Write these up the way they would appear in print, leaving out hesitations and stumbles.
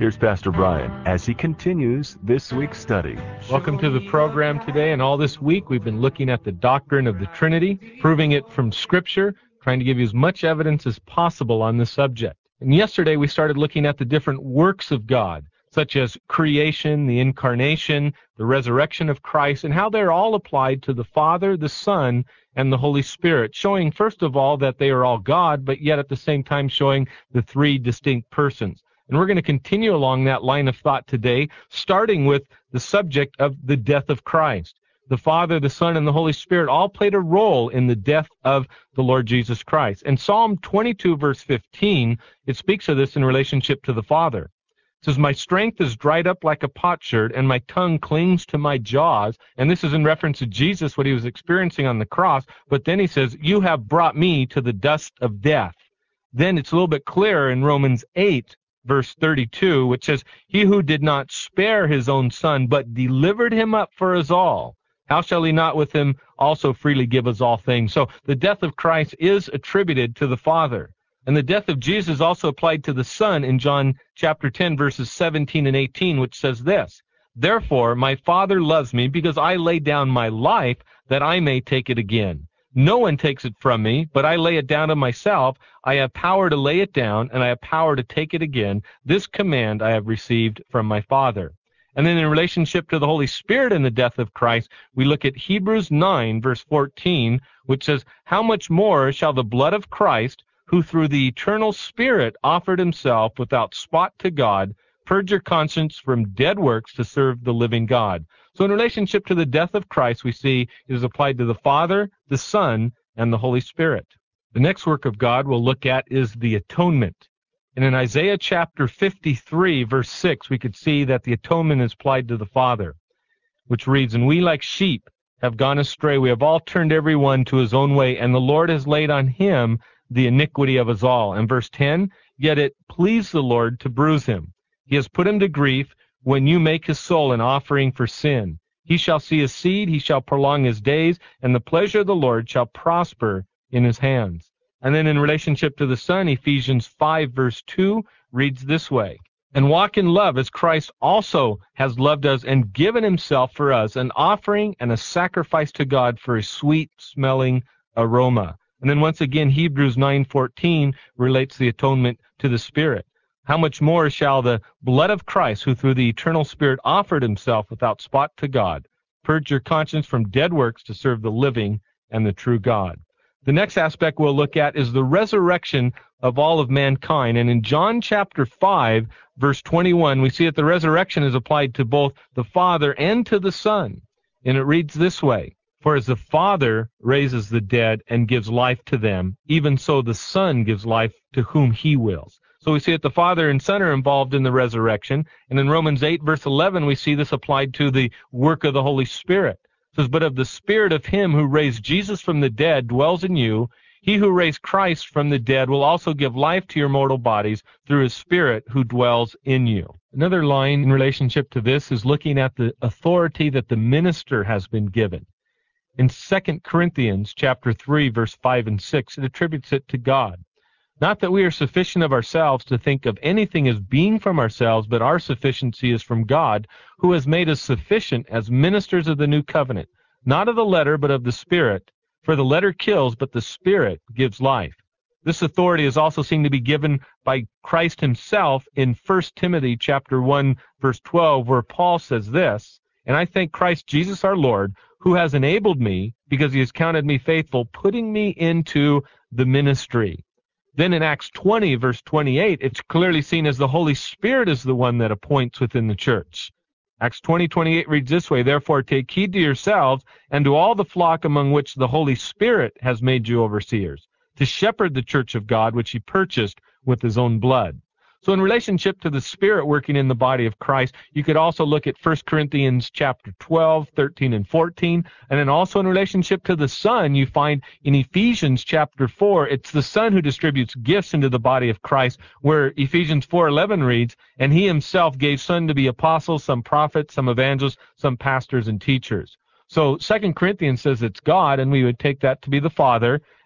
Here's Pastor Brian as he continues this week's study. Welcome to the program today, and all this week we've been looking at the doctrine of the Trinity, proving it from Scripture, trying to give you as much evidence as possible on this subject. And yesterday we started looking at the different works of God, such as creation, the incarnation, the resurrection of Christ, and how they're all applied to the Father, the Son, and the Holy Spirit, showing first of all that they are all God, but yet at the same time showing the three distinct persons. And we're going to continue along that line of thought today, starting with the subject of the death of Christ. The Father, the Son, and the Holy Spirit all played a role in the death of the Lord Jesus Christ. And Psalm 22, verse 15, it speaks of this in relationship to the Father. It says, "My strength is dried up like a potsherd, and my tongue clings to my jaws." And this is in reference to Jesus, what he was experiencing on the cross. But then he says, "You have brought me to the dust of death." Then it's a little bit clearer in Romans 8, verse 32, which says, "He who did not spare his own Son, but delivered him up for us all, how shall he not with him also freely give us all things?" So the death of Christ is attributed to the Father. And the death of Jesus also applied to the Son in John chapter 10, verses 17 and 18, which says this, "Therefore my Father loves me, because I lay down my life that I may take it again. No one takes it from me, but I lay it down of myself. I have power to lay it down, and I have power to take it again. This command I have received from my Father." And then in relationship to the Holy Spirit and the death of Christ, we look at Hebrews 9, verse 14, which says, "How much more shall the blood of Christ, who through the eternal Spirit offered himself without spot to God, purge your conscience from dead works to serve the living God?" So in relationship to the death of Christ, we see it is applied to the Father, the Son, and the Holy Spirit. The next work of God we'll look at is the atonement. And in Isaiah chapter 53, verse 6, we could see that the atonement is applied to the Father, which reads, "And we like sheep have gone astray. We have all turned every one to his own way, and the Lord has laid on him the iniquity of us all." And verse 10, "Yet it pleased the Lord to bruise him. He has put him to grief when you make his soul an offering for sin. He shall see his seed, he shall prolong his days, and the pleasure of the Lord shall prosper in his hands." And then in relationship to the Son, Ephesians 5, verse 2 reads this way, "And walk in love as Christ also has loved us and given himself for us, an offering and a sacrifice to God for a sweet-smelling aroma." And then once again, Hebrews 9:14 relates the atonement to the Spirit. "How much more shall the blood of Christ, who through the eternal Spirit offered himself without spot to God, purge your conscience from dead works to serve the living and the true God?" The next aspect we'll look at is the resurrection of all of mankind. And in John chapter 5, verse 21, we see that the resurrection is applied to both the Father and to the Son. And it reads this way, "For as the Father raises the dead and gives life to them, even so the Son gives life to whom he wills." So we see that the Father and Son are involved in the resurrection. And in Romans 8, verse 11, we see this applied to the work of the Holy Spirit. It says, "But of the Spirit of him who raised Jesus from the dead dwells in you. He who raised Christ from the dead will also give life to your mortal bodies through his Spirit who dwells in you." Another line in relationship to this is looking at the authority that the minister has been given. In 2 Corinthians chapter 3, verse 5 and 6, it attributes it to God. "Not that we are sufficient of ourselves to think of anything as being from ourselves, but our sufficiency is from God, who has made us sufficient as ministers of the new covenant, not of the letter, but of the Spirit. For the letter kills, but the Spirit gives life." This authority is also seen to be given by Christ himself in 1 Timothy chapter 1, verse 12, where Paul says this, "And I thank Christ Jesus our Lord, who has enabled me, because he has counted me faithful, putting me into the ministry." Then in Acts 20, verse 28, it's clearly seen as the Holy Spirit is the one that appoints within the church. Acts 20:28 reads this way, "Therefore take heed to yourselves and to all the flock among which the Holy Spirit has made you overseers, to shepherd the church of God, which he purchased with his own blood." So in relationship to the Spirit working in the body of Christ, you could also look at 1 Corinthians chapter 12, 13, and 14. And then also in relationship to the Son, you find in Ephesians chapter 4, it's the Son who distributes gifts into the body of Christ, where Ephesians 4:11 reads, "And he himself gave some to be apostles, some prophets, some evangelists, some pastors and teachers." So 2 Corinthians says it's God, and we would take that to be the Father.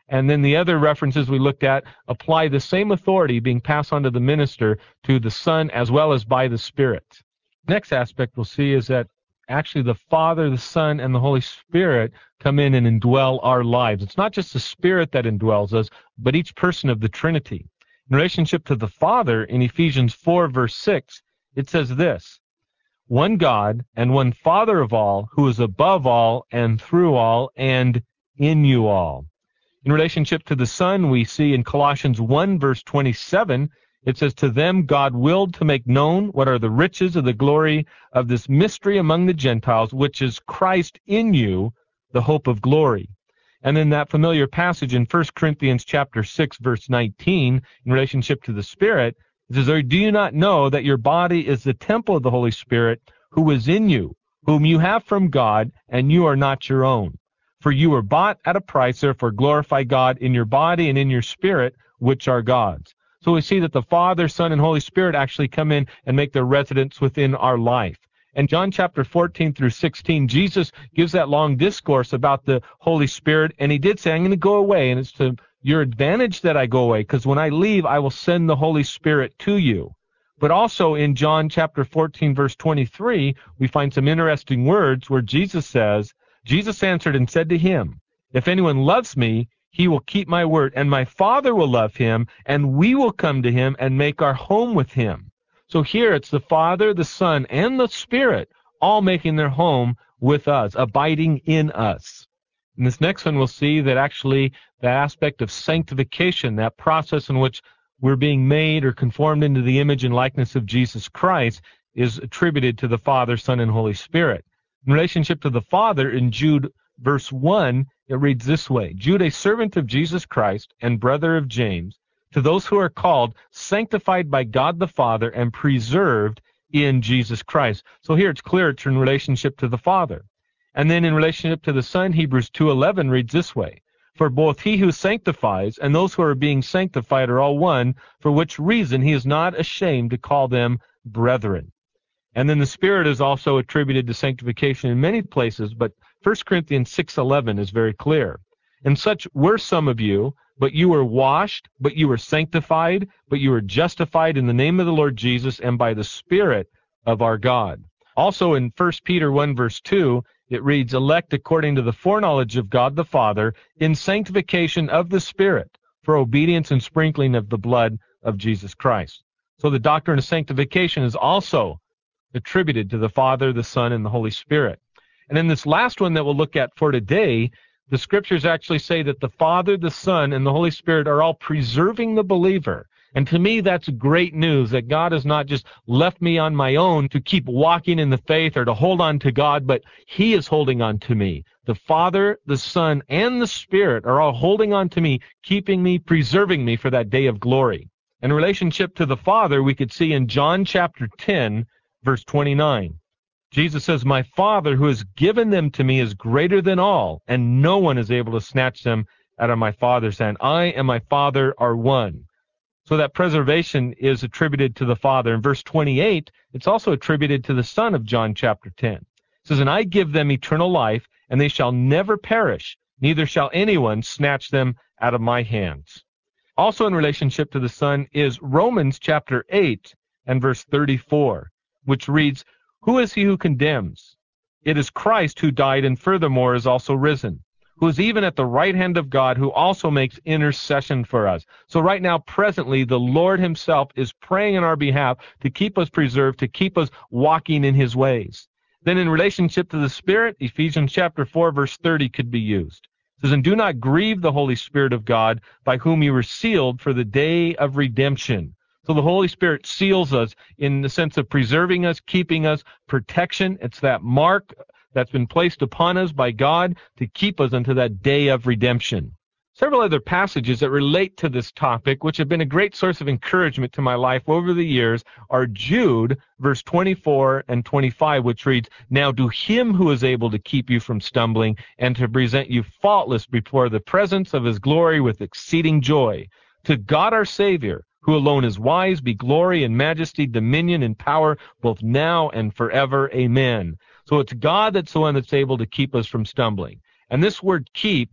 And then the other references we looked at apply the same authority being passed on to the minister to the Son as well as by the Spirit. Next aspect we'll see is that actually the Father, the Son, and the Holy Spirit come in and indwell our lives. It's not just the Spirit that indwells us, but each person of the Trinity. In relationship to the Father, in Ephesians 4, verse 6, it says this: one God and one Father of all, who is above all and through all and in you all. In relationship to the Son, we see in Colossians 1, verse 27, it says, to them God willed to make known what are the riches of the glory of this mystery among the Gentiles, which is Christ in you, the hope of glory. And in that familiar passage in 1 Corinthians chapter 6, verse 19, in relationship to the Spirit, it says, or do you not know that your body is the temple of the Holy Spirit who is in you, whom you have from God, and you are not your own? For you were bought at a price, therefore glorify God in your body and in your spirit, which are God's. So we see that the Father, Son, and Holy Spirit actually come in and make their residence within our life. And John chapter 14 through 16, Jesus gives that long discourse about the Holy Spirit, and he did say, I'm going to go away, and it's to your advantage that I go away, because when I leave, I will send the Holy Spirit to you. But also in John chapter 14, verse 23, we find some interesting words where Jesus says, Jesus answered and said to him, if anyone loves me, he will keep my word, and my Father will love him, and we will come to him and make our home with him. So here it's the Father, the Son, and the Spirit all making their home with us, abiding in us. In this next one, we'll see that actually the aspect of sanctification, that process in which we're being made or conformed into the image and likeness of Jesus Christ, is attributed to the Father, Son, and Holy Spirit. In relationship to the Father, in Jude verse 1, it reads this way: Jude, a servant of Jesus Christ and brother of James, to those who are called, sanctified by God the Father, and preserved in Jesus Christ. So here it's clear it's in relationship to the Father. And then in relationship to the Son, Hebrews 2:11 reads this way: for both he who sanctifies and those who are being sanctified are all one, for which reason he is not ashamed to call them brethren. And then the Spirit is also attributed to sanctification in many places, but 1 Corinthians 6:11 is very clear. And such were some of you, but you were washed, but you were sanctified, but you were justified in the name of the Lord Jesus and by the Spirit of our God. Also in 1 Peter 1 verse 2, it reads, elect according to the foreknowledge of God the Father, in sanctification of the Spirit, for obedience and sprinkling of the blood of Jesus Christ. So the doctrine of sanctification is also attributed to the Father, the Son, and the Holy Spirit. And in this last one that we'll look at for today, the Scriptures actually say that the Father, the Son, and the Holy Spirit are all preserving the believer. And to me, that's great news, that God has not just left me on my own to keep walking in the faith or to hold on to God, but He is holding on to me. The Father, the Son, and the Spirit are all holding on to me, keeping me, preserving me for that day of glory. In relationship to the Father, we could see in John chapter 10, verse 29. Jesus says, my Father who has given them to me is greater than all, and no one is able to snatch them out of my Father's hand. I and my Father are one. So that preservation is attributed to the Father. In verse 28, it's also attributed to the Son of John chapter 10. It says, and I give them eternal life, and they shall never perish, neither shall anyone snatch them out of my hands. Also in relationship to the Son is Romans chapter 8 and verse 34, which reads, who is he who condemns? It is Christ who died and furthermore is also risen, who is even at the right hand of God, who also makes intercession for us. So right now, presently, the Lord himself is praying on our behalf to keep us preserved, to keep us walking in his ways. Then in relationship to the Spirit, Ephesians chapter 4, verse 30 could be used. It says, and do not grieve the Holy Spirit of God, by whom you were sealed for the day of redemption. So the Holy Spirit seals us in the sense of preserving us, keeping us, protection. It's that mark that's been placed upon us by God to keep us unto that day of redemption. Several other passages that relate to this topic, which have been a great source of encouragement to my life over the years, are Jude, verse 24 and 25, which reads, now to him who is able to keep you from stumbling and to present you faultless before the presence of his glory with exceeding joy, to God our Savior, who alone is wise, be glory and majesty, dominion and power, both now and forever. Amen. So it's God that's the one that's able to keep us from stumbling. And this word keep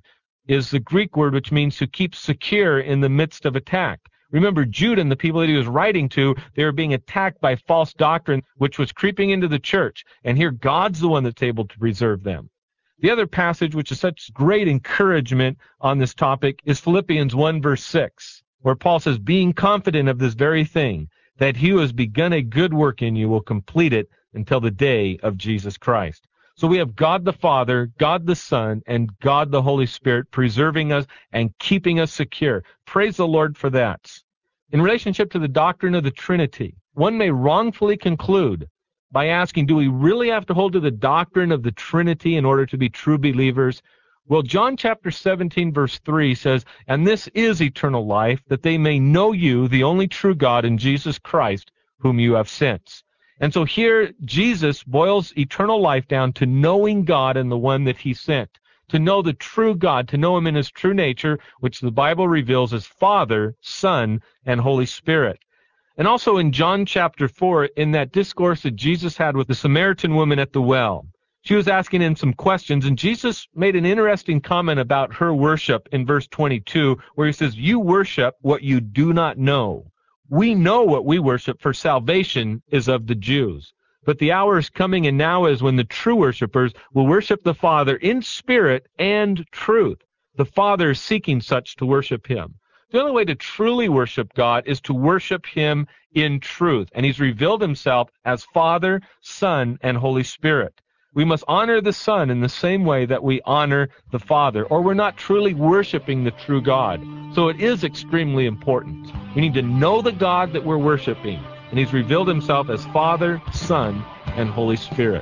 is the Greek word which means to keep secure in the midst of attack. Remember, Jude and the people that he was writing to, they were being attacked by false doctrine, which was creeping into the church. And here, God's the one that's able to preserve them. The other passage, which is such great encouragement on this topic, is Philippians 1, verse 6, where Paul says, being confident of this very thing, that he who has begun a good work in you will complete it until the day of Jesus Christ. So we have God the Father, God the Son, and God the Holy Spirit preserving us and keeping us secure. Praise the Lord for that. In relationship to the doctrine of the Trinity, one may wrongfully conclude by asking, do we really have to hold to the doctrine of the Trinity in order to be true believers? Well, John chapter 17, verse 3 says, and this is eternal life, that they may know you, the only true God, and Jesus Christ, whom you have sent. And so here, Jesus boils eternal life down to knowing God and the one that he sent, to know the true God, to know him in his true nature, which the Bible reveals as Father, Son, and Holy Spirit. And also in John chapter 4, in that discourse that Jesus had with the Samaritan woman at the well, she was asking him some questions, and Jesus made an interesting comment about her worship in verse 22, where he says, you worship what you do not know. We know what we worship, for salvation is of the Jews. But the hour is coming, and now is when the true worshipers will worship the Father in spirit and truth. The Father is seeking such to worship him. The only way to truly worship God is to worship him in truth. And he's revealed himself as Father, Son, and Holy Spirit. We must honor the Son in the same way that we honor the Father, or we're not truly worshiping the true God. So it is extremely important. We need to know the God that we're worshiping, and he's revealed himself as Father, Son, and Holy Spirit.